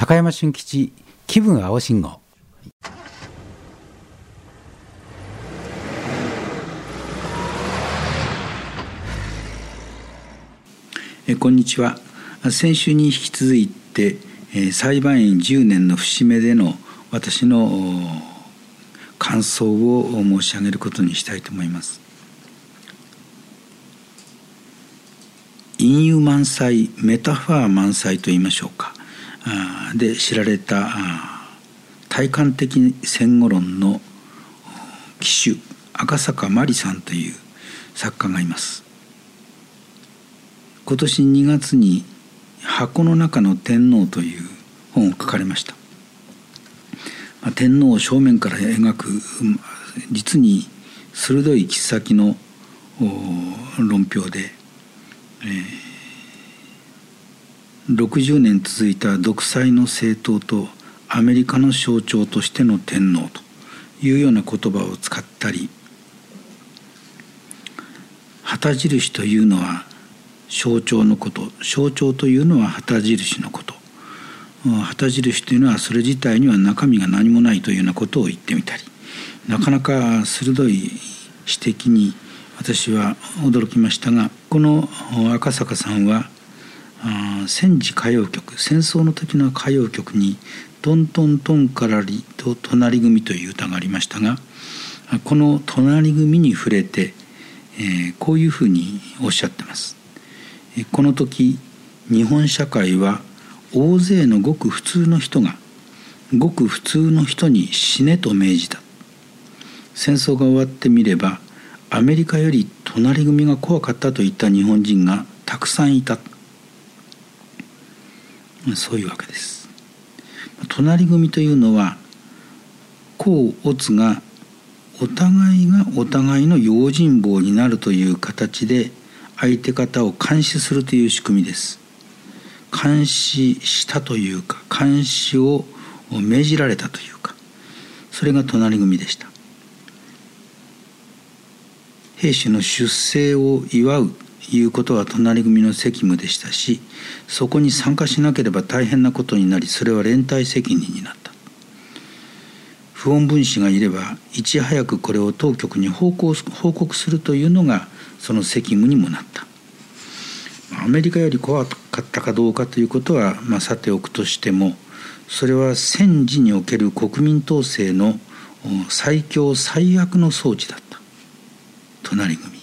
高山俊吉気分青信号。 こんにちは。先週に引き続いて裁判員10年の節目での私の感想を申し上げることにしたいと思います。隠喩満載、メタファー満載と言いましょうかで知られた体感的戦後論の旗手赤坂まりさんという作家がいます。今年2月に箱の中の天皇という本を書かれました。天皇を正面から描く実に鋭い切っ先の論評で、60年続いた独裁の政党とアメリカの象徴としての天皇というような言葉を使ったり、旗印というのは象徴のこと、象徴というのは旗印のこと、旗印というのはそれ自体には中身が何もないというようなことを言ってみたり、なかなか鋭い指摘に私は驚きましたが、この赤坂さんは戦時歌謡曲、戦争の時の歌謡曲にトントントンからりと隣組という歌がありましたが、この隣組に触れて、こういうふうにおっしゃってます。この時日本社会は大勢のごく普通の人がごく普通の人に死ねと命じた。戦争が終わってみればアメリカより隣組が怖かったといった日本人がたくさんいた。そういうわけです。隣組というのは甲乙がお互いがお互いの用心棒になるという形で相手方を監視するという仕組みです。監視したというか、監視を命じられたというか、それが隣組でした。兵士の出征を祝ういうことは隣組の責務でしたし、そこに参加しなければ大変なことになり、それは連帯責任になった。不穏分子がいればいち早くこれを当局に報告するというのがその責務にもなった。アメリカより怖かったかどうかということは、さておくとしても、それは戦時における国民統制の最強最悪の装置だった。隣組。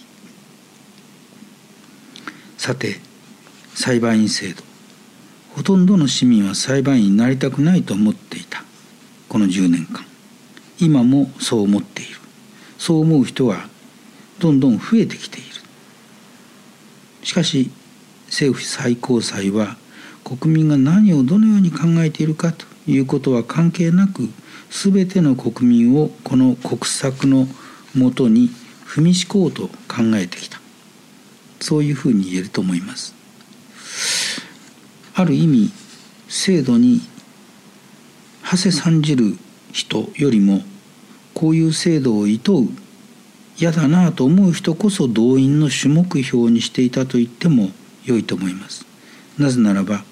さて、裁判員制度。ほとんどの市民は裁判員になりたくないと思っていた。この10年間。今もそう思っている。そう思う人はどんどん増えてきている。しかし政府最高裁は国民が何をどのように考えているかということは関係なく、すべての国民をこの国策のもとに踏みしこうと考えてきた。そういうふうに言えると思います。ある意味制度にはせ参じる人よりも、こういう制度を厭う、嫌だなと思う人こそ動員の主目標にしていたと言っても良いと思います。なぜならば、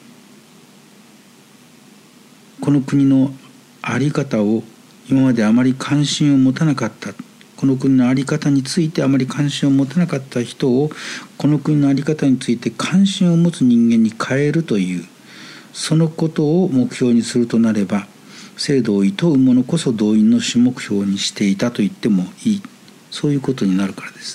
この国の在り方を今まであまり関心を持たなかった、この国の在り方についてあまり関心を持たなかった人を、この国の在り方について関心を持つ人間に変えるという、そのことを目標にするとなれば、制度を厭う者こそ動員の主目標にしていたと言ってもいい、そういうことになるからです。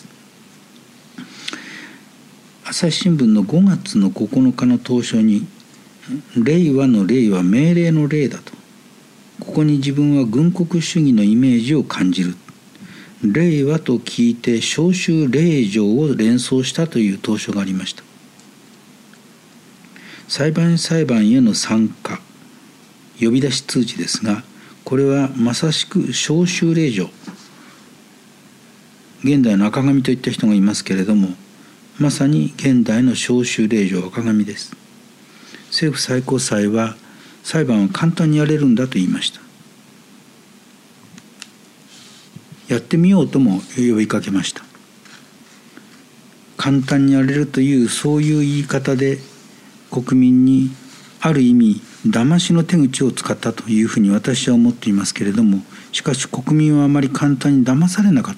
朝日新聞の5月の9日の投書に、令和の令は命令の令だと、ここに自分は軍国主義のイメージを感じる。令和と聞いて召集令状を連想したという投書がありました。裁判への参加、呼び出し通知ですが、これはまさしく召集令状。現代の赤紙といった人がいますけれども、まさに現代の召集令状赤紙です。政府最高裁は裁判は簡単にやれるんだと言いました。やってみようとも呼びかけました。簡単にやれるというそういう言い方で国民にある意味騙しの手口を使ったというふうに私は思っていますけれども、しかし国民はあまり簡単に騙されなかった。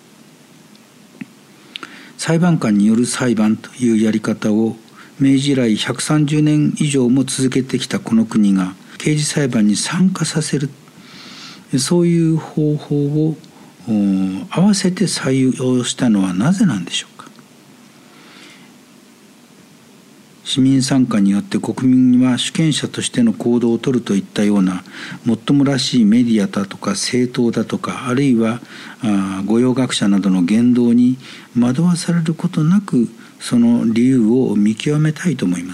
裁判官による裁判というやり方を明治以来130年以上も続けてきたこの国が刑事裁判に参加させる、そういう方法を合わせて採用したのはなぜなんでしょうか。市民参加によって国民は主権者としての行動を取るといったようなもっともらしいメディアだとか政党だとか、あるいは御用学者などの言動に惑わされることなく、その理由を見極めたいと思います。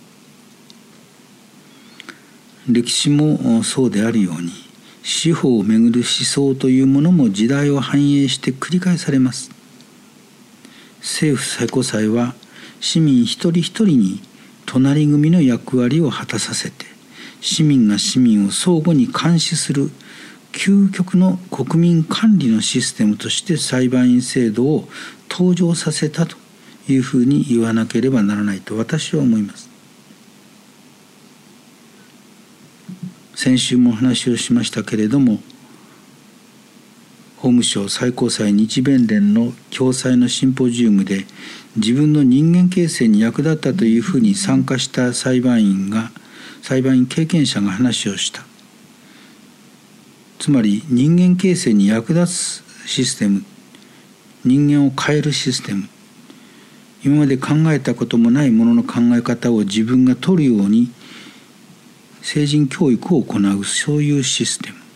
歴史もそうであるように、司法をめぐる思想というものも時代を反映して繰り返されます。政府最高裁は市民一人一人に隣組の役割を果たさせて、市民が市民を相互に監視する究極の国民管理のシステムとして裁判員制度を登場させたというふうに言わなければならないと私は思います。先週も話をしましたけれども、法務省最高裁日弁連の共催のシンポジウムで自分の人間形成に役立ったというふうに参加した裁判員経験者が話をした。つまり人間形成に役立つシステム、人間を変えるシステム、今まで考えたこともないものの考え方を自分が取るように成人教育を行う、そういうシステム、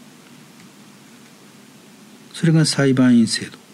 それが裁判員制度。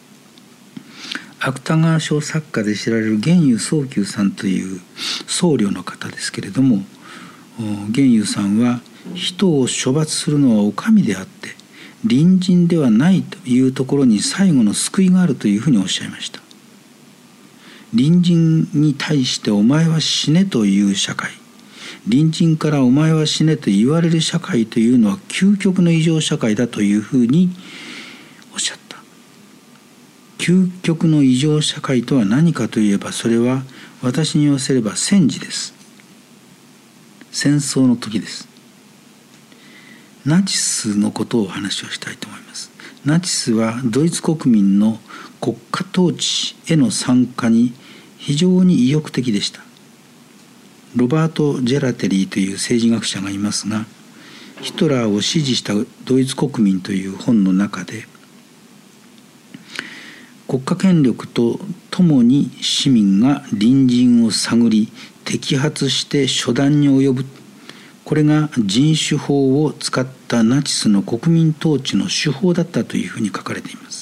芥川賞作家で知られる玄祐宗久さんという僧侶の方ですけれども、玄祐さんは人を処罰するのはお上であって隣人ではないというところに最後の救いがあるというふうにおっしゃいました。隣人に対してお前は死ねという社会、隣人からお前は死ねと言われる社会というのは究極の異常社会だというふうにおっしゃった。究極の異常社会とは何かといえば、それは私に言わせれば戦時です。戦争の時です。ナチスのことをお話をしたいと思います。ナチスはドイツ国民の国家統治への参加に非常に意欲的でした。ロバート・ジェラテリーという政治学者がいますが、ヒトラーを支持したドイツ国民という本の中で、国家権力とともに市民が隣人を探り摘発して処断に及ぶ、これが人種法を使ったナチスの国民統治の手法だったというふうに書かれています。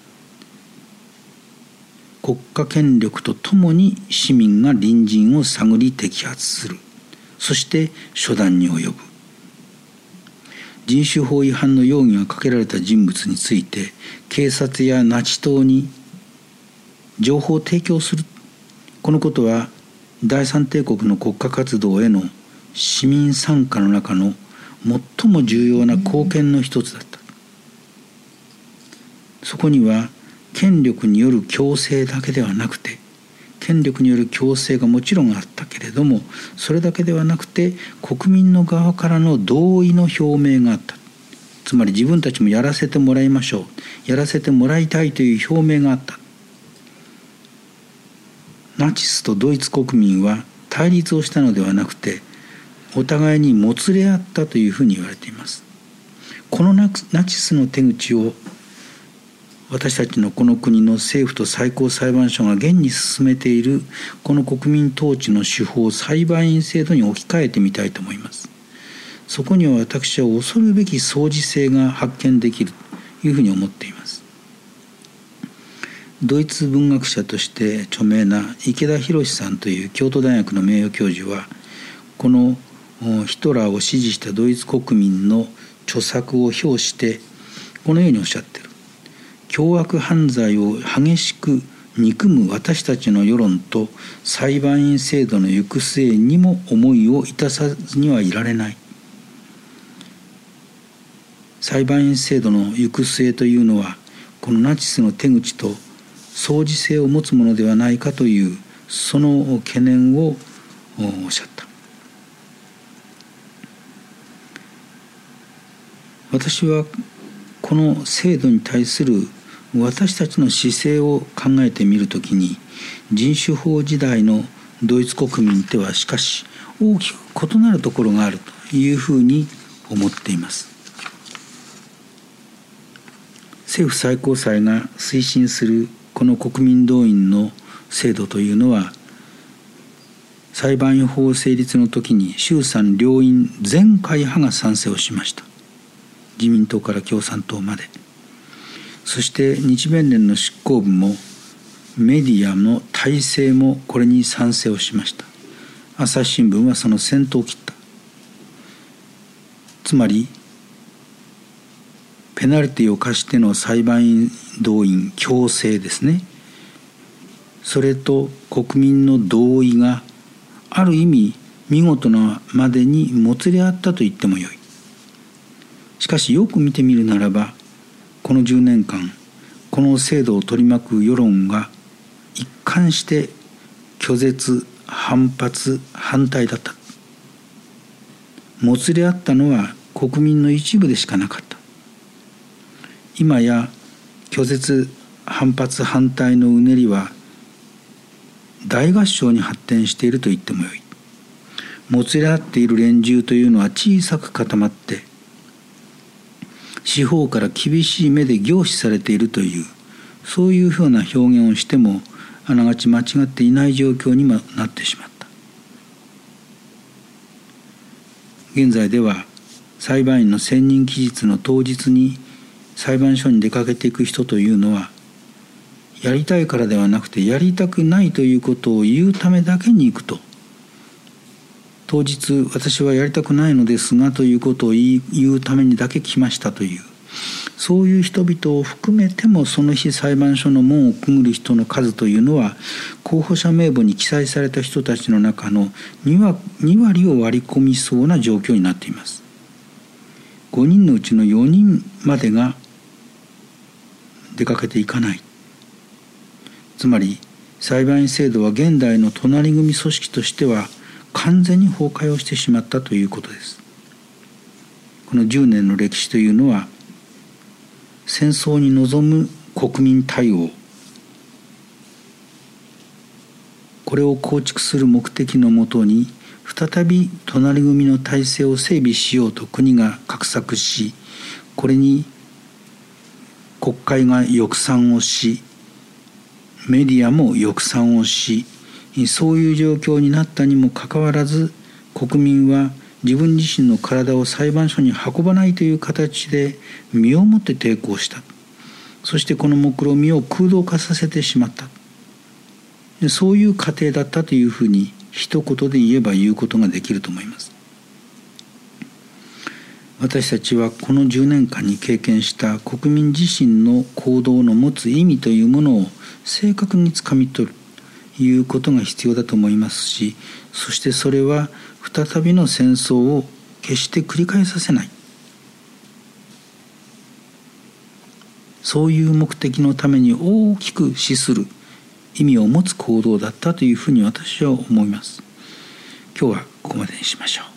国家権力とともに市民が隣人を探り摘発する、そして処断に及ぶ。人種法違反の容疑がかけられた人物について警察やナチ党に情報を提供する、このことは第三帝国の国家活動への市民参加の中の最も重要な貢献の一つだった。そこには権力による強制だけではなくて、権力による強制がもちろんあったけれども、それだけではなくて国民の側からの同意の表明があった。つまり自分たちもやらせてもらいましょう、やらせてもらいたいという表明があった。ナチスとドイツ国民は対立をしたのではなくて、お互いにもつれ合ったというふうに言われています。このナチスの手口を私たちのこの国の政府と最高裁判所が現に進めているこの国民統治の手法、裁判員制度に置き換えてみたいと思います。そこには私は恐るべき相似性が発見できるというふうに思っています。ドイツ文学者として著名な池田弘さんという京都大学の名誉教授は、このヒトラーを支持したドイツ国民の著作を評してこのようにおっしゃっている。凶悪犯罪を激しく憎む私たちの世論と裁判員制度の行く末にも思いを致さずにはいられない。裁判員制度の行く末というのはこのナチスの手口と相似性を持つものではないかというその懸念をおっしゃった。 私はこの制度に対する私たちの姿勢を考えてみるときに、人種法時代のドイツ国民とはしかし大きく異なるところがあるというふうに思っています。政府最高裁が推進するこの国民動員の制度というのは、裁判員法成立の時に衆参両院全会派が賛成をしました。自民党から共産党まで。そして日弁連の執行部もメディアの体制もこれに賛成をしました。朝日新聞はその先頭を切った。つまりペナルティを課しての裁判員動員強制ですね。それと国民の同意がある意味見事なまでにもつれ合ったと言ってもよい。しかしよく見てみるならば、この10年間この制度を取り巻く世論が一貫して拒絶、反発、反対だった。もつれ合ったのは国民の一部でしかなかった。今や拒絶、反発、反対のうねりは大合唱に発展していると言ってもよい。もつれ合っている連中というのは小さく固まって司法から厳しい目で凝視されているという、そういうふうな表現をしてもあながち間違っていない状況にもなってしまった。現在では裁判員の選任期日の当日に裁判所に出かけていく人というのは、やりたいからではなくてやりたくないということを言うためだけに行くと、当日私はやりたくないのですがということを言うためにだけ来ましたという、そういう人々を含めてもその日裁判所の門をくぐる人の数というのは、候補者名簿に記載された人たちの中の2割を割り込みそうな状況になっています。5人のうちの4人までが出かけていかない。つまり裁判員制度は現代の隣組組織としては完全に崩壊をしてしまったということです。この10年の歴史というのは、戦争に臨む国民対応、これを構築する目的のもとに再び隣組の体制を整備しようと国が画策し、これに国会が抑賛をし、メディアも抑賛をし、そういう状況になったにもかかわらず、国民は自分自身の体を裁判所に運ばないという形で身をもって抵抗した。そしてこの目論見を空洞化させてしまった。そういう過程だったというふうに一言で言えば言うことができると思います。私たちはこの10年間に経験した国民自身の行動の持つ意味というものを正確につかみ取るということが必要だと思いますし、そしてそれは再びの戦争を決して繰り返させない、そういう目的のために大きく資する意味を持つ行動だったというふうに私は思います。今日はここまでにしましょう。